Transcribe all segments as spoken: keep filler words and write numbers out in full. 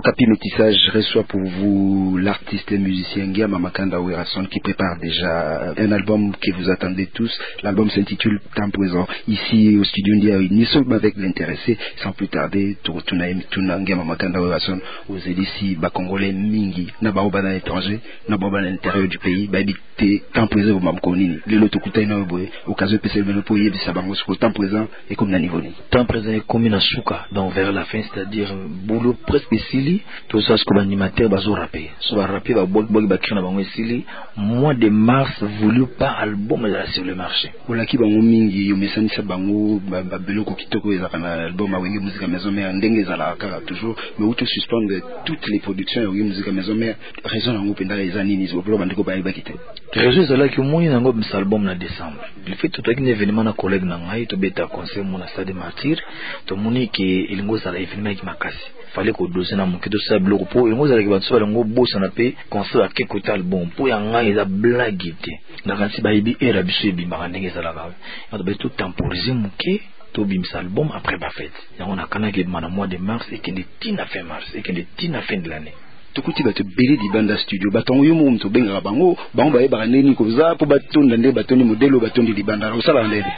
Okapi Métissage reçoit pour vous l'artiste et musicien Ngiama Makanda Werason qui prépare déjà un album que vous attendez tous. L'album s'intitule Temps présent. Ici au studio Ndia, nous sommes avec l'intéressé. Sans plus tarder, Tuna Ngiama Makanda Werason aux éditions Bakongolais Mingi, Nabaoba dans l'étranger, Nabaoba à l'intérieur du pays, Babité, Temps présent au Mamkonini. Le Lotokuta Inaoboe, occasion de se faire pour y Sabango sur Temps présent et comme Nanivoni. Temps présent est comme une souka, donc vers la fin, c'est-à-dire boulot presque sili, tout ça ce que l'animateur va rapper. So va rapper, va bog bog bakri na bango sili. Mois de mars, voulu pas album sur le marché. Ola ki bango mingi, yo mesani sa bango, ba beloko kitoko ezaka na album awenge musique maison mère ndenge zala kaka toujours, mais où tu suspendre toutes les productions awenge musique maison mère, raison nango penda ezani ni zo blo bandiko ba ibakite. Raison zala ki moyi nango mis album na décembre. Le fait tout un événement na collègue na ngai to beta concert mon stade martyr, to moni ke ilingo zala événement ki makasi. Fallait qu'on dossier na monke to sa bloko po ilingo zala ki batso balango bossa na pe concert ke kota album po ya ngai eza blague te. Na kansi ba ibi era biso ebi ba ndenge zala ka. On doit tout temporiser monke to bim album après ba fête. Yango na kana ke mana mois de mars et que de tina fin mars et que de tina fin de l'année. Tukuti bato beli di banda studio batongo yo mo mto benga bango bango ba yeba neni ko za po batonda nde batoni modelo batondi di banda o sala ndede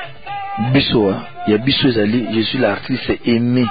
biso ya biso ezali je suis l'artiste aimé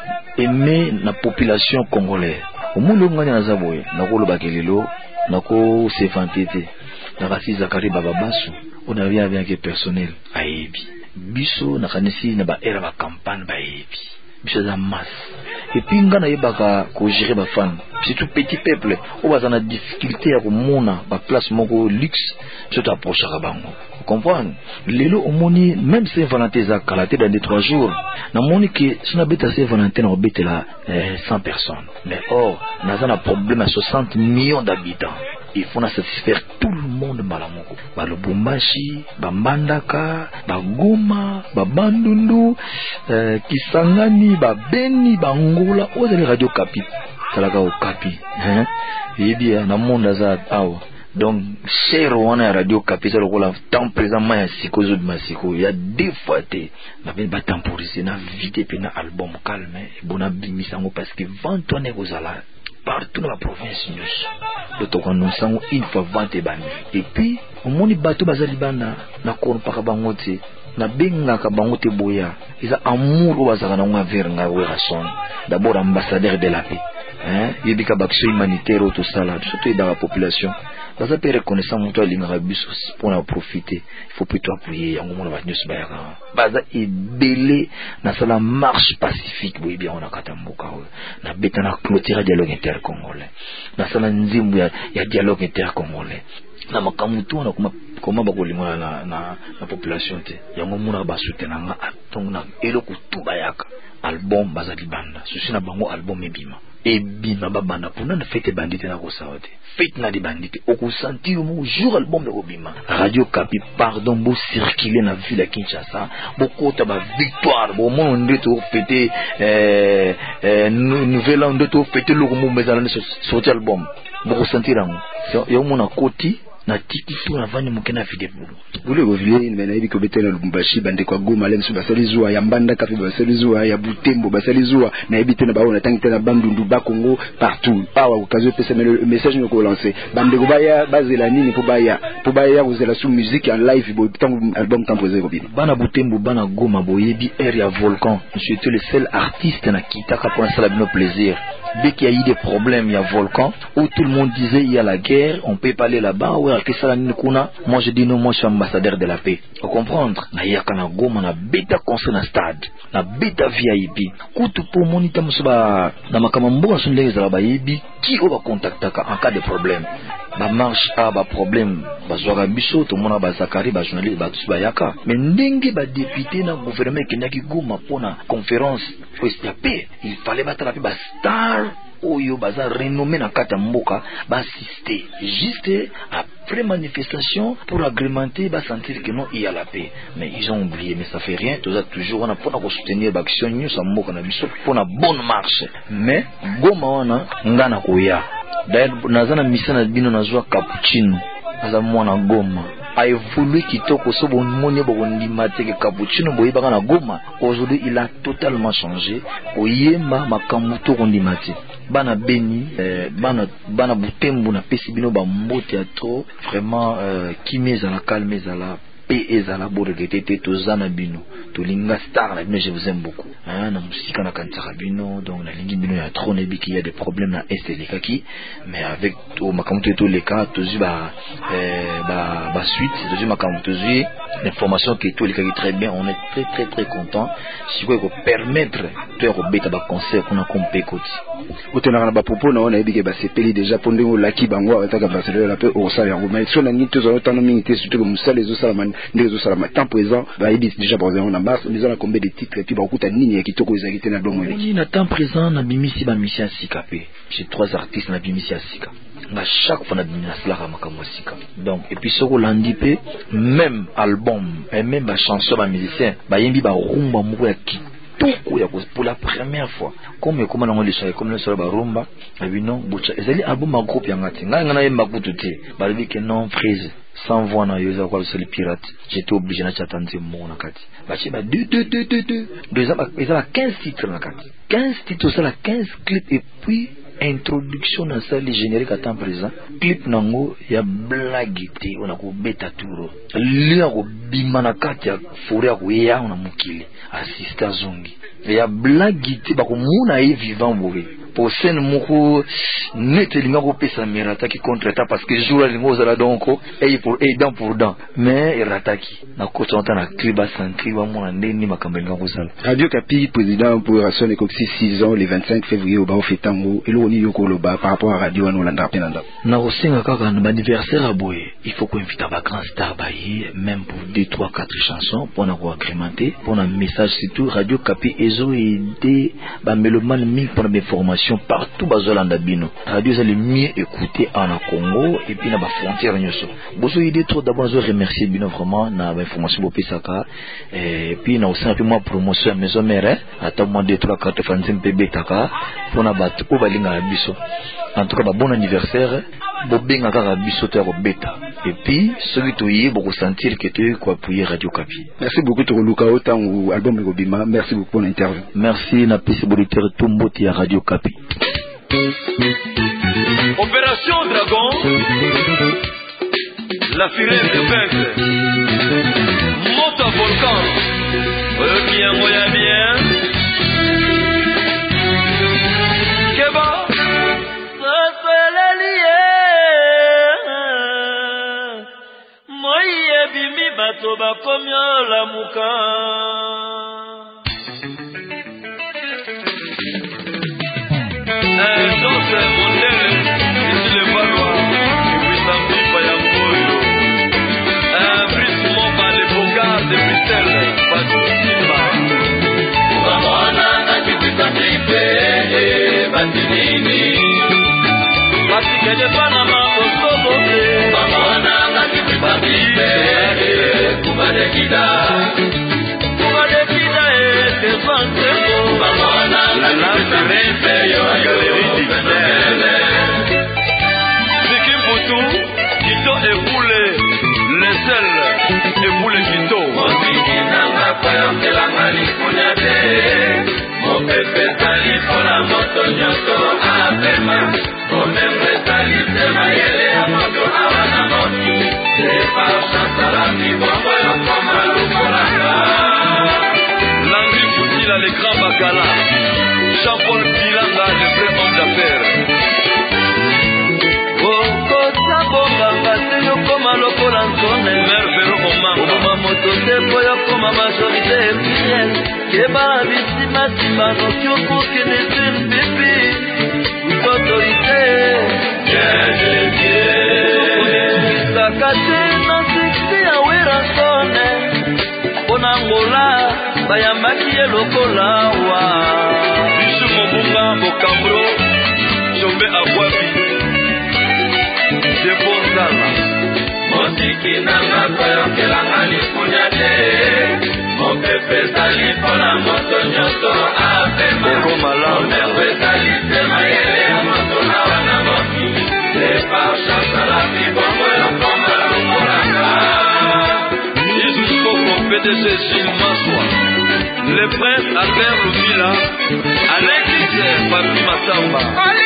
aimé na population congolaise au monde ngani na zaboye na ko loba kelelo na ko se fantete na kasi Zakari baba basu on a rien bien que personnel ayebi biso na kanisi na ba era ba campagne ba yebi biso za masse et puis ngana yebaka ko gérer ba fan c'est tout petit peuple on va en difficulté à komona ba place moko luxe surtout approcher ka bango vous comprenez lelo omoni même Saint Valentin za kalaté dans deux trois jours na moni que si na beta Saint Valentin na beta là cent personnes mais or na za na problème à soixante millions d'habitants. Il faut satisfaire tout le monde malamoko. Ba Lubumbashi, ba Mbandaka, ba Goma, ba Bandundu, euh, Kisangani, ba Beni, ba Angola, aux radio Kapi. Salaka au Kapi. Hein? Et bien, na monde za awa. Donc, cher wana radio Kapi, ça le rôle temps présent ma siko zo ma siko. Il y a deux fois té. Na ben ba temporiser na vite pe na album calme et bona bimisango parce que vingt tonnes kozala partout dans la province nous le toko nous sango une fois vingt bandi et puis au moni bato bazali bana na kono paka bangote na benga ka bangote boya isa amour o bazaka na ngavere nga Werason d'abord ambassadeur de la paix hein yebika bakso humanitaire tout ça là surtout dans la population baza pe reconnaissant moto alinga biso pour en profiter il faut plutôt appuyer yango mona ba nyusu ba yaka baza ebele na sala marche pacifique boye bien on a katamboka na beta na clôture dialogue intercongolais na sala nzimbu ya, ya dialogue intercongolais na makamutu na kuma koma ba kolinga na na na population te yango mona ba soutenanga atong na eloko tuba yaka album baza libanda susi na bango album ebima ebima babanda pona na fête bandite na kosaote fête na di bandite okosentir mo jour album de obima radio Kapi pardon bo circuler na ville ya Kinshasa bokota ba victoire bo mo ndeto fêter euh euh nouvel an ndeto fêter loko mo mezana sorti album bokosentir ngo yo mo na koti na tiki tu na vani mukena vide bulu bulu go vile ni na hivi ko betela Lubumbashi bande kwa Goma lem suba sali zuwa ya Mbanda Kapi basali zuwa ya Butembo basali zuwa na hivi tena baona tangi tena Bandundu Bakongo partout awa okazo pesa le message nous ko lancer bande go baya bazela nini po baya po baya uzela su musique en live bo tango album composé ko bina bana Butembo bana Goma boyebi air ya Volcan je suis le seul artiste na kitaka pour ça la bino plaisir dès qu'il y a eu des problèmes il y a Volcan où tout le monde disait il y a la guerre on peut pas aller là-bas ouais que ça kuna moi je dis non moi je suis ambassadeur de la paix vous comprendre na yaka na Goma na beta concert na stade na beta V I P kutu pour monita musuba na makamambo sunle za ba yibi qui on va contacter en cas de problème ba marche a ba problème ba zoga biso to mona ba Zakari ba journaliste ba tuba yaka mais ndenge ba député na gouvernement kenyaki Goma pona conférence pour la paix il fallait battre la paix ba star oyo baza renommé na kata mboka ba assister juste après manifestation pour agrémenter ba sentir que non il y a la paix mais ils ont oublié mais ça fait rien tout ça toujours on a pour soutenir ba action ñu sa mboka na biso pour na bonne marche mais Goma wana ngana koya d'ailleurs nazana misana bino nazwa cappuccino aza mwana Goma a évolué kitoko so bon moni bokondima te ke cappuccino boyeba na Goma aujourd'hui il a totalement changé oyemba makambo to kondima te bana Beni, euh, bana bana Butembo na pesi bino ba mbote ya trop vraiment euh, kimeza la calme ezala pe ezala boregete tozana bino tolinga star na bino, je vous aime beaucoup hein na musika na kantaka bino donc na lingi bino ya trop nebi qu'il y a des problèmes na est les kaki mais avec to makamuto to les cas tozu ba euh, ba ba suite tozu makamuto tozu l'information que tout les kaki très bien, on est très très très content si vous permettre de robeta ba concert qu'on a compé côté otona na ba popo na ona ebike ba sepeli déjà pondingo laki bango ataka Barcelone la pe au salaire mais so na ngi to zo tano mingi surtout que musale zo salama ndezo salama temps présent ba ebis déjà par exemple en mars mais on a combien de titres et puis ba kuta nini ya kitoko ezalite na domo eleki na temps présent na bimisi ba mission sika pe j'ai trois artistes na bimisi sika na chaque fois na bimisi la makambo sika donc et puis soko landi pe même album et même ba chanson ba musicien ba yembi ba rumba moko ya ki pour la première fois comme comme on le sait comme le sera barumba et puis non bucha ezali album en groupe ya ngati nga ngana yemba kututi bali que non prise sans voix na yoza kwa le pirate j'étais obligé na chatanze mo na kati ba chiba deux deux deux deux deux deux ça ba quinze titres na kati quinze titres ça la quinze clips et puis introduction na ça les génériques à temps présent clip nango ya blagité on a ko beta touro lio ko bimana kati ya foria ko ya on a mukile assista zongi ya blagité ba ko muna e vivant bouré pour scène moko net linga ko pesa mirata ki contre ta parce que jour lingo za la donc et pour et dent pour dent mais rataki na ko tonta na cliba santi wa mona ndeni makambenga ko sala Radio Kapi président pour Rasson et Coxy six ans le vingt-cinq février au ba fetango eloni yoko loba par rapport à radio no landa penanda na osinga kaka na anniversaire aboye il faut qu'on invite ba grand star baye même pour deux trois quatre chansons pour na ko agrémenter pour un message surtout Radio Kapi ezo aider ba mélomane mi pour des formations partout bazolanda bino radio c'est le mieux écouté en Congo et puis na ba frontière nyoso bozo aider trop d'abord je remercier bino vraiment na ba information bo pesaka et puis na aussi un peu moi promotion maison mère ata moi deux trois quatre fanzim pb taka pour na ba ko balinga biso en tout cas ba bon anniversaire bo benga kaka biso to ya beta et puis celui to yi bo sentir que tu quoi appuyer Radio Kapi. Merci beaucoup to Luka autant album Gobima, merci beaucoup pour l'interview. Merci na pisi boliteur Tumboti à Radio Kapi. Opération Dragon, la fureur de Pèse, Mota Volcan, eux qui envoyaient bien, Keba, ça c'est l'allié, moi y bimi bato ba komyo la muka. Kede Panama Osobo Mamona Ngati Papipe Kubade Kida Kubade Kida Ete Fantemo Mamona Ngati Papipe Yo Galerie Dictionnaire Sikim Poutou Kito Epoule Le sel Epoule Kito Mosiki Nanga Koyoke la Mali Kunyate Mopepe Sali Pola Moto Nyoto Apema Omembe salite mayele ya moto awana moni Sepa chantalani bongo ya koma lukolanga Landry Foutila le grand Bakala Jean-Paul Bilanga le vrai homme d'affaires Oko sabo nganga se yokoma lokola nsone Mervero Omanga Oma moto tepo yokoma majorité epinienne Keba bisima sima nokyoku kene sempepe Autorité, Sakate na sisi ya Werasone, Bonangola, Bayamaki elokola wa. Bisu Mobunga Bokambro, Chombe Abwabi, Debonzala. Motiki nanga koyoke la ngani kunyate, Mopepe sali pona moto nyoto apema. Oro malama. Omewe sali sema yele. P D G Gilles Massoua, le prince Albert Louvila, Alexis Papi Massamba.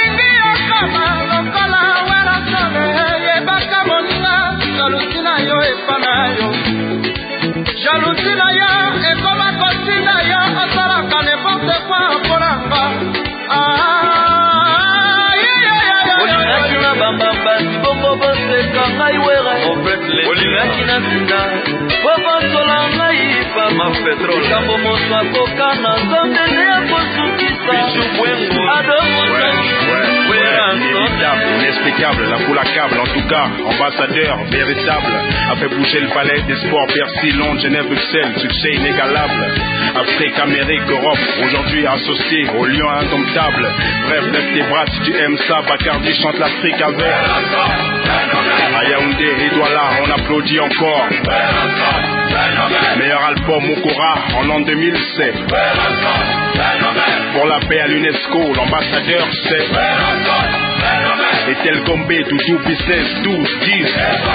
mama lokola wera sone yebaka moninga jalousie na yo epana yo jalousie na yo ekoma kotinda yo osalaka n'importe quoi mponanga olingaki na bambambasi bongo boseka ngai were olingaki na sinda po bosola ngai pama likambo moto akoka na nzambe nde akosukisa inexplicable, la foule accable, en tout cas, ambassadeur véritable, a fait bouger le palais des sports, Bercy, Londres, Genève, Bruxelles, succès inégalable. Afrique, Amérique, Europe, aujourd'hui associé au lion indomptable. Bref, lève tes bras si tu aimes ça, Bacardi chante l'Afrique avec. À Yaoundé et Douala, on applaudit encore. Meilleur album Mokora en l'an deux mille sept. Pour la paix à l'UNESCO, l'ambassadeur c'est et tel Gombe, Doudou Business, douze, dix.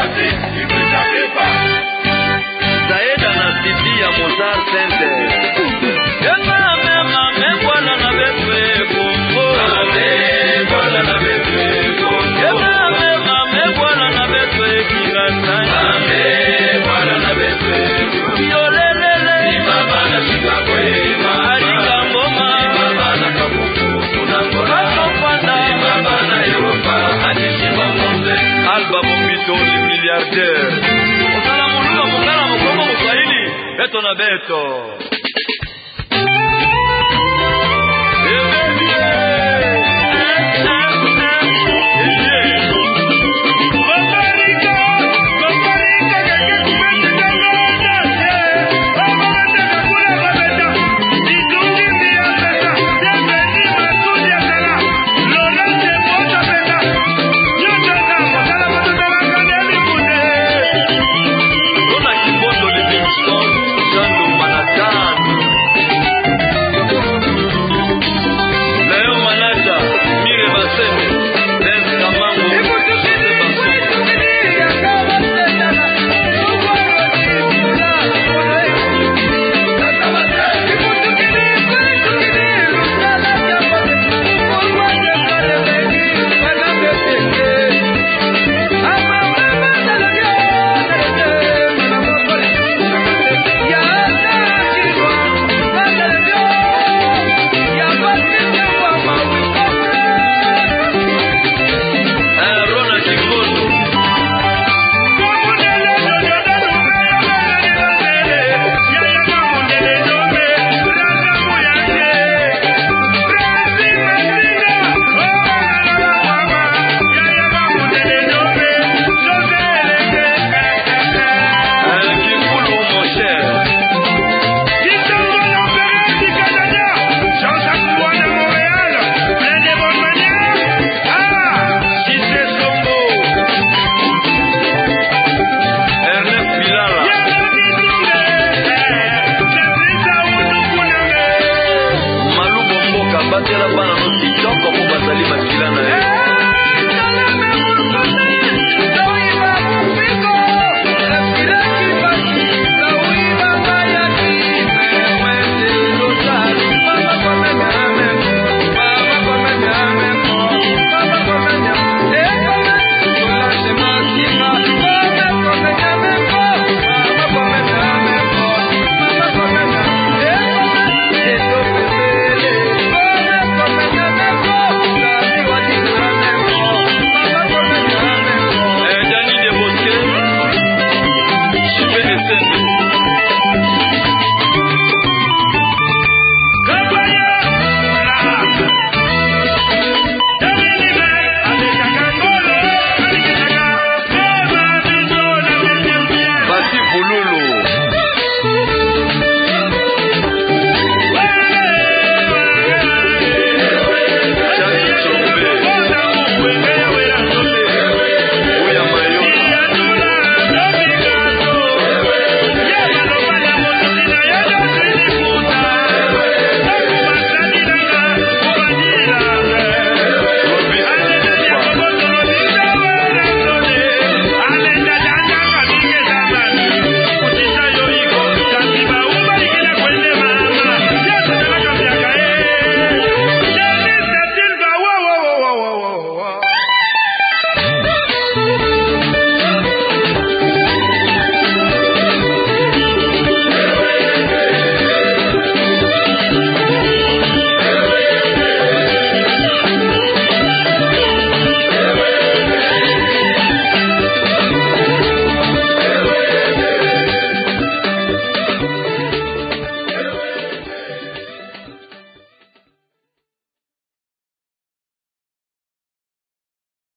Zaeda na Sidi ya Mozart Center. Yema mema mebwana na betwe Kongo. Mebwana na betwe Kongo. Yema mema mebwana na betwe Kingasani. Mebwana na betwe Kongo. Yolelele. Imama na Chicago ima. Alika ngoma. Imama na Kabuku. Tunangona. Kasopanda. Imama na Europa. Adishima Monde. Alba Bombito li milliardaire. Osala muluka mukala mukongo muswahili. Beto na beto.